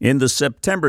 In the September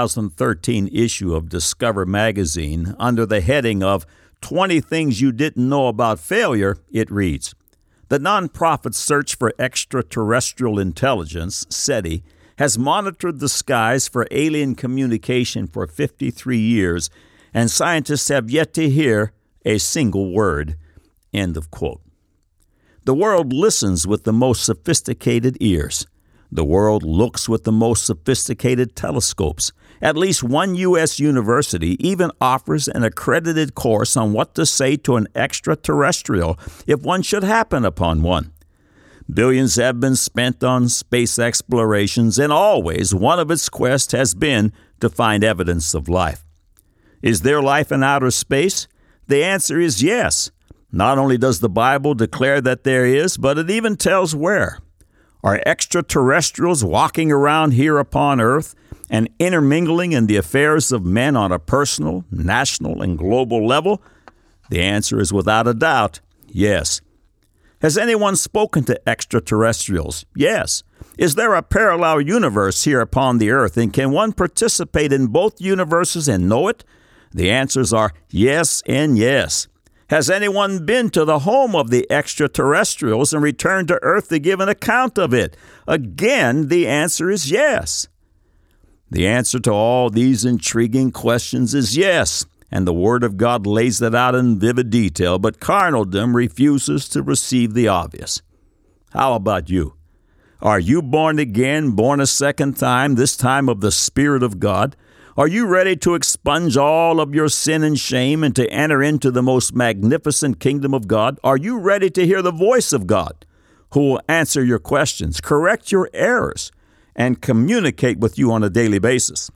2013 issue of Discover magazine, under the heading of 20 Things You Didn't Know About Failure, it reads, "The nonprofit Search for Extraterrestrial Intelligence, SETI, has monitored the skies for alien communication for 53 years, and scientists have yet to hear a single word." End of quote. The world listens with the most sophisticated ears. The world looks with the most sophisticated telescopes. At least one U.S. university even offers an accredited course on what to say to an extraterrestrial if one should happen upon one. Billions have been spent on space explorations, and always one of its quests has been to find evidence of life. Is there life in outer space? The answer is yes. Not only does the Bible declare that there is, but it even tells where. Are extraterrestrials walking around here upon Earth and intermingling in the affairs of men on a personal, national, and global level? The answer is without a doubt, yes. Has anyone spoken to extraterrestrials? Yes. Is there a parallel universe here upon the Earth, and can one participate in both universes and know it? The answers are yes and yes. Has anyone been to the home of the extraterrestrials and returned to Earth to give an account of it? Again, the answer is yes. The answer to all these intriguing questions is yes, and the Word of God lays it out in vivid detail, but carnaldom refuses to receive the obvious. How about you? Are you born again, born a second time, this time of the Spirit of God? Are you ready to expunge all of your sin and shame and to enter into the most magnificent kingdom of God? Are you ready to hear the voice of God, who will answer your questions, correct your errors, and communicate with you on a daily basis?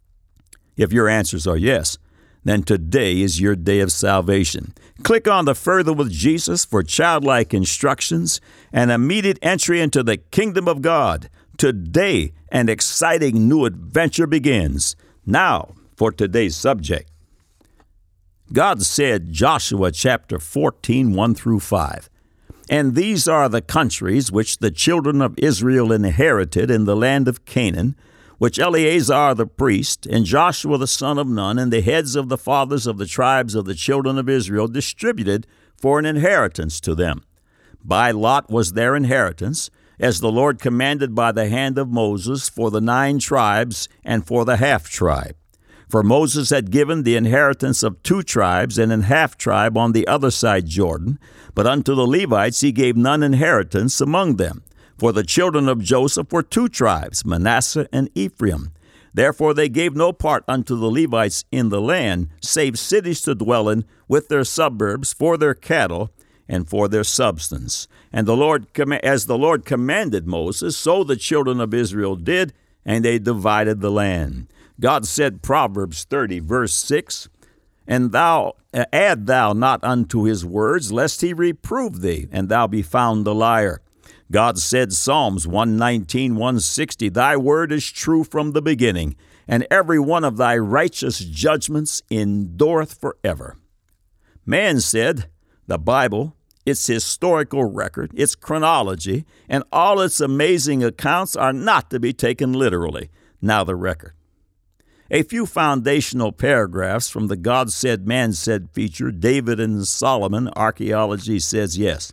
If your answers are yes, then today is your day of salvation. Click on the Further with Jesus for childlike instructions and immediate entry into the kingdom of God. Today, an exciting new adventure begins. Now, for today's subject. God said, Joshua chapter 14, 1 through 5, "And these are the countries which the children of Israel inherited in the land of Canaan, which Eleazar the priest, and Joshua the son of Nun, and the heads of the fathers of the tribes of the children of Israel distributed for an inheritance to them. By lot was their inheritance, as the Lord commanded by the hand of Moses, for the 9 tribes and for the half-tribe. For Moses had given the inheritance of 2 tribes and an half-tribe on the other side Jordan, but unto the Levites he gave none inheritance among them. For the children of Joseph were 2 tribes, Manasseh and Ephraim. Therefore they gave no part unto the Levites in the land, save cities to dwell in, with their suburbs, for their cattle, and for their substance. And as the Lord commanded Moses, so the children of Israel did, and they divided the land." God said, Proverbs 30, verse 6, "And add thou not unto his words, lest he reprove thee, and thou be found a liar." God said, Psalms 119, 160, "Thy word is true from the beginning, and every one of thy righteous judgments endureth forever." Man said, the Bible, its historical record, its chronology, and all its amazing accounts are not to be taken literally. Now the record. A few foundational paragraphs from the God Said, Man Said feature, David and Solomon, archaeology says yes.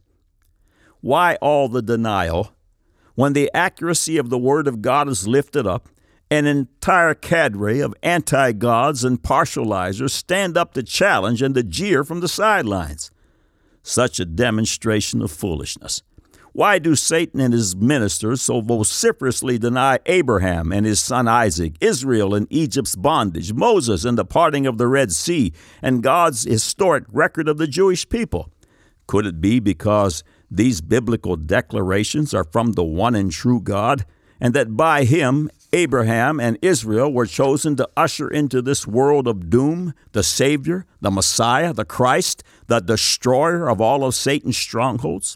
Why all the denial when the accuracy of the Word of God is lifted up? An entire cadre of anti-gods and partializers stand up to challenge and to jeer from the sidelines. Such a demonstration of foolishness. Why do Satan and his ministers so vociferously deny Abraham and his son Isaac, Israel and Egypt's bondage, Moses and the parting of the Red Sea, and God's historic record of the Jewish people? Could it be because these biblical declarations are from the one and true God, and that by him, Abraham and Israel were chosen to usher into this world of doom the Savior, the Messiah, the Christ, the destroyer of all of Satan's strongholds?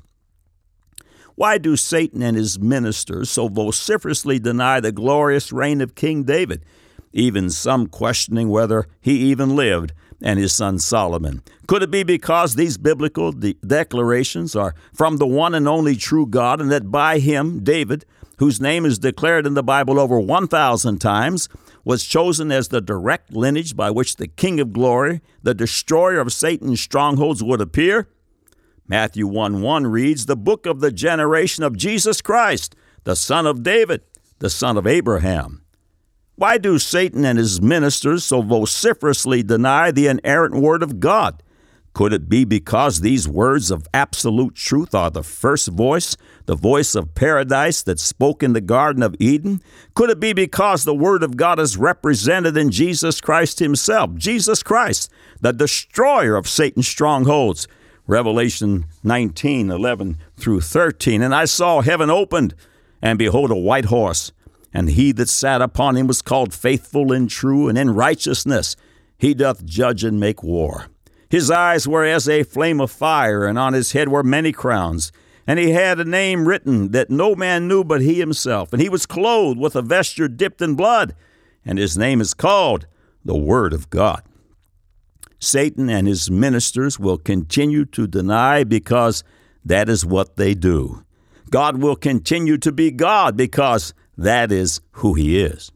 Why do Satan and his ministers so vociferously deny the glorious reign of King David, even some questioning whether he even lived, and his son Solomon? Could it be because these biblical declarations are from the one and only true God, and that by him, David, whose name is declared in the Bible over 1,000 times, was chosen as the direct lineage by which the King of Glory, the destroyer of Satan's strongholds, would appear? Matthew 1:1 reads, the book of the generation of Jesus Christ, the son of David, the son of Abraham. Why do Satan and his ministers so vociferously deny the inerrant word of God? Could it be because these words of absolute truth are the first voice, the voice of paradise that spoke in the Garden of Eden? Could it be because the word of God is represented in Jesus Christ himself, Jesus Christ, the destroyer of Satan's strongholds? Revelation 19:11 through 13, and I saw heaven opened, and behold, a white horse, and he that sat upon him was called Faithful and True, and in righteousness he doth judge and make war. His eyes were as a flame of fire, and on his head were many crowns. And he had a name written that no man knew but he himself. And he was clothed with a vesture dipped in blood, and his name is called the Word of God. Satan and his ministers will continue to deny because that is what they do. God will continue to be God because that is who he is.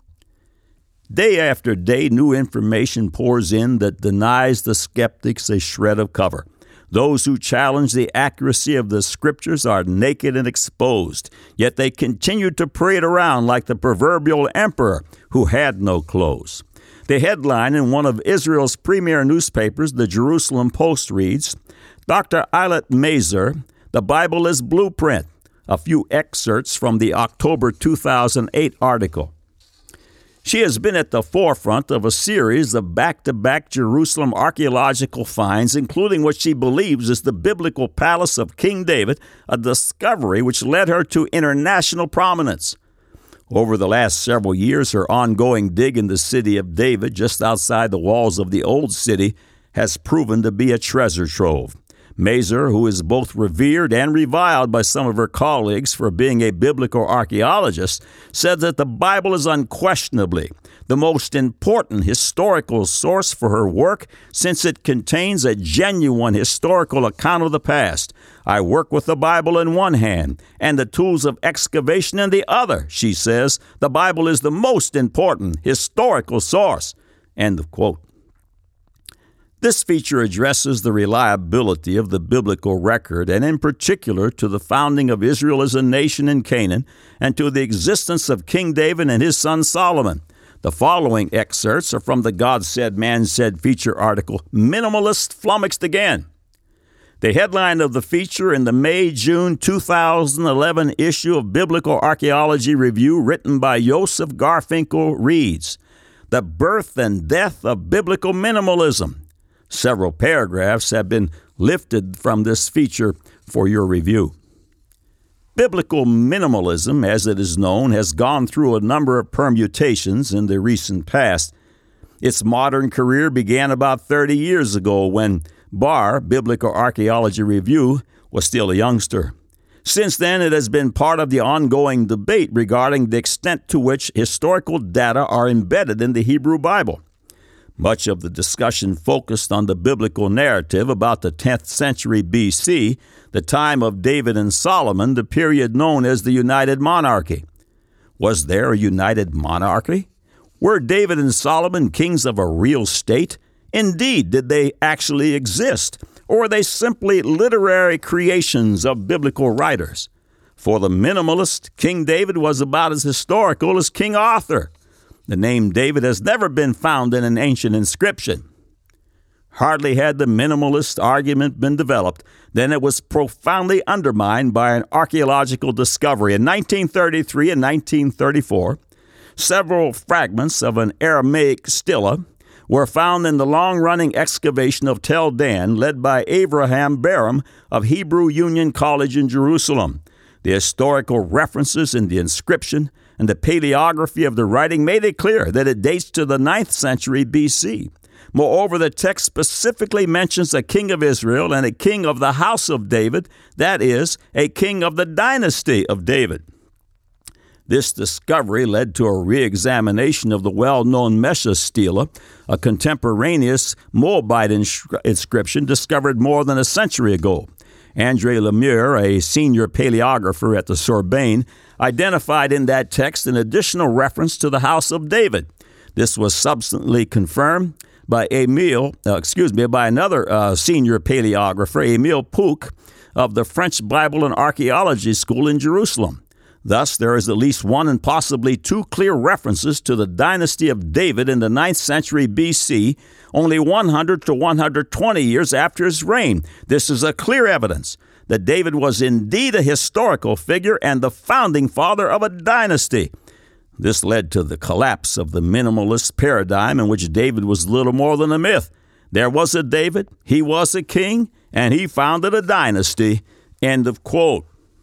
Day after day, new information pours in that denies the skeptics a shred of cover. Those who challenge the accuracy of the Scriptures are naked and exposed, yet they continue to parade around like the proverbial emperor who had no clothes. The headline in one of Israel's premier newspapers, the Jerusalem Post, reads, Dr. Eilat Mazur, the Bible is blueprint. A few excerpts from the October 2008 article. She has been at the forefront of a series of back-to-back Jerusalem archaeological finds, including what she believes is the biblical palace of King David, a discovery which led her to international prominence. Over the last several years, her ongoing dig in the city of David, just outside the walls of the Old City, has proven to be a treasure trove. Mazur, who is both revered and reviled by some of her colleagues for being a biblical archaeologist, said that the Bible is unquestionably the most important historical source for her work since it contains a genuine historical account of the past. I work with the Bible in one hand and the tools of excavation in the other, she says. The Bible is the most important historical source. End of quote. This feature addresses the reliability of the biblical record, and in particular to the founding of Israel as a nation in Canaan and to the existence of King David and his son Solomon. The following excerpts are from the God Said, Man Said feature article, Minimalist Flummoxed Again. The headline of the feature in the May-June 2011 issue of Biblical Archaeology Review, written by Joseph Garfinkel, reads, The Birth and Death of Biblical Minimalism. Several paragraphs have been lifted from this feature for your review. Biblical minimalism, as it is known, has gone through a number of permutations in the recent past. Its modern career began about 30 years ago when BAR, Biblical Archaeology Review, was still a youngster. Since then, it has been part of the ongoing debate regarding the extent to which historical data are embedded in the Hebrew Bible. Much of the discussion focused on the biblical narrative about the 10th century B.C., the time of David and Solomon, the period known as the United Monarchy. Was there a united monarchy? Were David and Solomon kings of a real state? Indeed, did they actually exist? Or were they simply literary creations of biblical writers? For the minimalist, King David was about as historical as King Arthur. The name David has never been found in an ancient inscription. Hardly had the minimalist argument been developed, then it was profoundly undermined by an archaeological discovery. In 1933 and 1934, several fragments of an Aramaic stela were found in the long-running excavation of Tel Dan, led by Abraham Barham of Hebrew Union College in Jerusalem. The historical references in the inscription and the paleography of the writing made it clear that it dates to the 9th century B.C. Moreover, the text specifically mentions a king of Israel and a king of the house of David, that is, a king of the dynasty of David. This discovery led to a re-examination of the well-known Mesha stela, a contemporaneous Moabite inscription discovered more than a century ago. André Lemire, a senior paleographer at the Sorbonne, identified in that text an additional reference to the house of David. This was subsequently confirmed by by another senior paleographer, Émile Pouc, of the French Bible and Archaeology School in Jerusalem. Thus, there is at least one and possibly two clear references to the dynasty of David in the 9th century BC, only 100 to 120 years after his reign. This is a clear evidence that David was indeed a historical figure and the founding father of a dynasty. This led to the collapse of the minimalist paradigm in which David was little more than a myth. There was a David, he was a king, and he founded a dynasty. End of quote.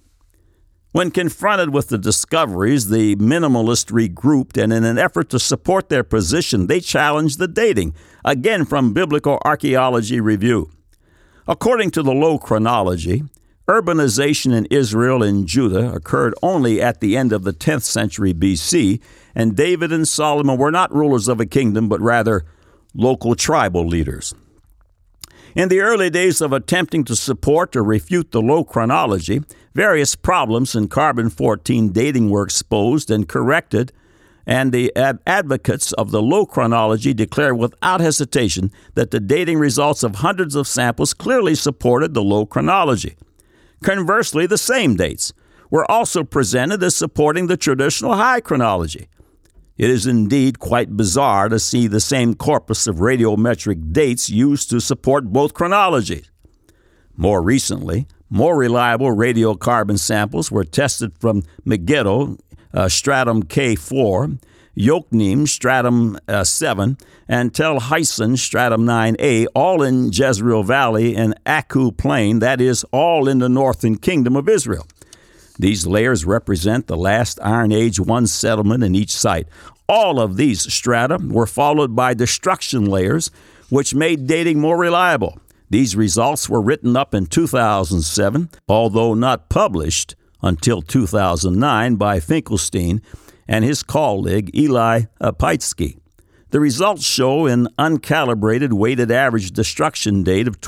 When confronted with the discoveries, the minimalists regrouped, and in an effort to support their position, they challenged the dating, again from Biblical Archaeology Review. According to the Low Chronology, urbanization in Israel and Judah occurred only at the end of the 10th century BC, and David and Solomon were not rulers of a kingdom, but rather local tribal leaders. In the early days of attempting to support or refute the Low Chronology, various problems in carbon-14 dating were exposed and corrected, and the advocates of the Low Chronology declared without hesitation that the dating results of hundreds of samples clearly supported the Low Chronology. Conversely, the same dates were also presented as supporting the traditional High Chronology. It is indeed quite bizarre to see the same corpus of radiometric dates used to support both chronologies. More recently, more reliable radiocarbon samples were tested from Megiddo, stratum K4, Yokneam, stratum 7, and Tel Hyson, stratum 9A, all in Jezreel Valley and Aku Plain, that is, all in the northern kingdom of Israel. These layers represent the last Iron Age 1 settlement in each site. All of these strata were followed by destruction layers, which made dating more reliable. These results were written up in 2007, although not published until 2009 by Finkelstein and his colleague Eli Peitsky. The results show an uncalibrated weighted average destruction date of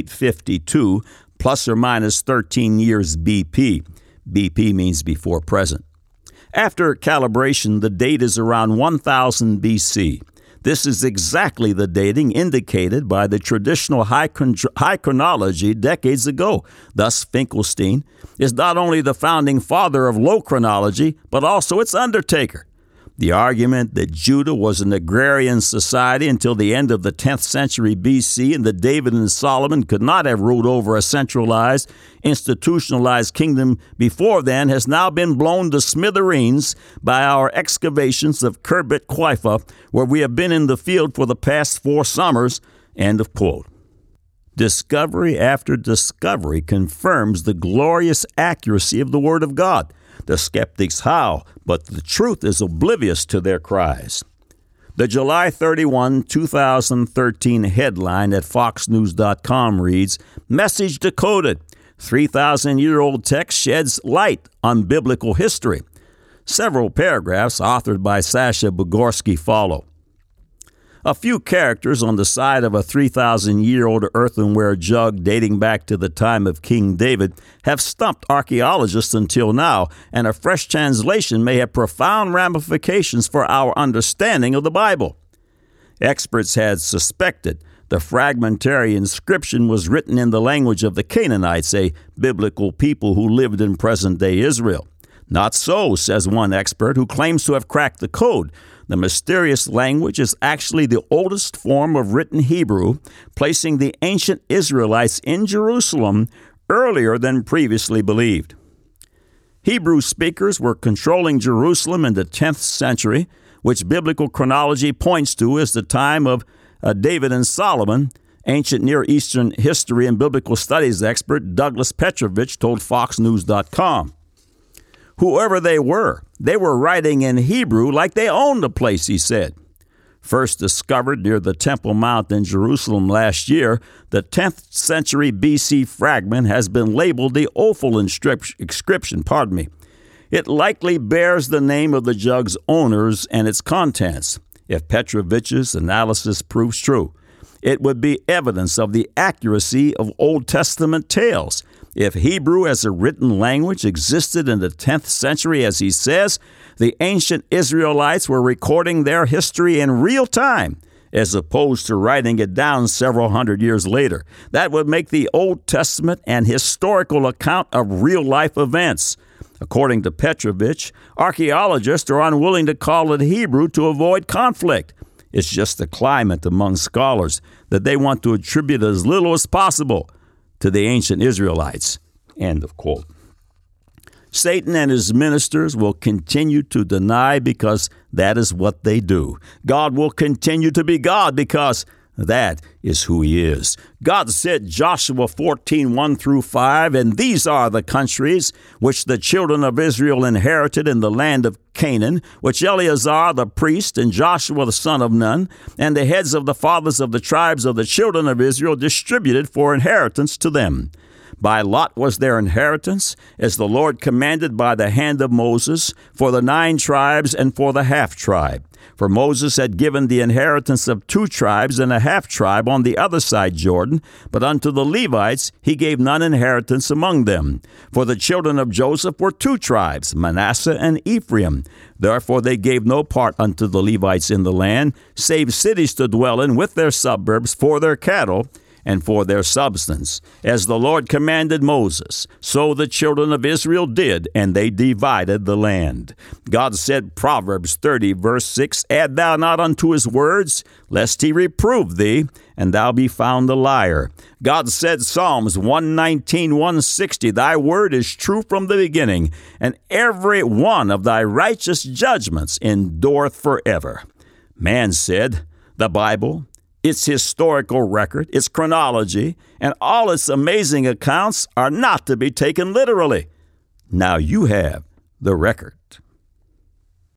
2852 plus or minus 13 years BP. BP means before present. After calibration, the date is around 1000 BC. This is exactly the dating indicated by the traditional high chronology decades ago. Thus, Finkelstein is not only the founding father of low chronology, but also its undertaker. The argument that Judah was an agrarian society until the end of the 10th century BC and that David and Solomon could not have ruled over a centralized, institutionalized kingdom before then has now been blown to smithereens by our excavations of Khirbet Qeifa, where we have been in the field for the past 4 summers. End of quote. Discovery after discovery confirms the glorious accuracy of the Word of God. The skeptics howl, but the truth is oblivious to their cries. The July 31, 2013 headline at foxnews.com reads, "Message decoded. 3,000-year-old text sheds light on biblical history." Several paragraphs authored by Sasha Bugorsky follow. A few characters on the side of a 3,000-year-old earthenware jug dating back to the time of King David have stumped archaeologists until now, and a fresh translation may have profound ramifications for our understanding of the Bible. Experts had suspected the fragmentary inscription was written in the language of the Canaanites, a biblical people who lived in present-day Israel. Not so, says one expert who claims to have cracked the code. The mysterious language is actually the oldest form of written Hebrew, placing the ancient Israelites in Jerusalem earlier than previously believed. Hebrew speakers were controlling Jerusalem in the 10th century, which biblical chronology points to as the time of David and Solomon. Ancient Near Eastern history and biblical studies expert Douglas Petrovich told FoxNews.com. Whoever they were writing in Hebrew like they owned the place, he said. First discovered near the Temple Mount in Jerusalem last year, the 10th century BC fragment has been labeled the Ophel inscription. It likely bears the name of the jug's owners and its contents. If Petrovich's analysis proves true, it would be evidence of the accuracy of Old Testament tales. If Hebrew as a written language existed in the 10th century, as he says, the ancient Israelites were recording their history in real time, as opposed to writing it down several hundred years later. That would make the Old Testament an historical account of real-life events. According to Petrovich, archaeologists are unwilling to call it Hebrew to avoid conflict. It's just the climate among scholars that they want to attribute as little as possible to the ancient Israelites. End of quote. Satan and his ministers will continue to deny because that is what they do. God will continue to be God because that is who he is. God said, Joshua 14:1-5, and these are the countries which the children of Israel inherited in the land of Canaan, which Eleazar the priest and Joshua the son of Nun, and the heads of the fathers of the tribes of the children of Israel distributed for inheritance to them. By lot was their inheritance, as the Lord commanded by the hand of Moses, for the 9 tribes and for the half-tribe. For Moses had given the inheritance of 2 tribes and a half-tribe on the other side Jordan, but unto the Levites he gave none inheritance among them. For the children of Joseph were 2 tribes, Manasseh and Ephraim. Therefore they gave no part unto the Levites in the land, save cities to dwell in with their suburbs for their cattle, and for their substance. As the Lord commanded Moses, so the children of Israel did, and they divided the land. God said, Proverbs 30:6, Add thou not unto his words, lest he reprove thee, and thou be found a liar. God said, Psalms 119:160, Thy word is true from the beginning, and every one of thy righteous judgments endureth forever. Man said, the Bible, its historical record, its chronology, and all its amazing accounts are not to be taken literally. Now you have the record.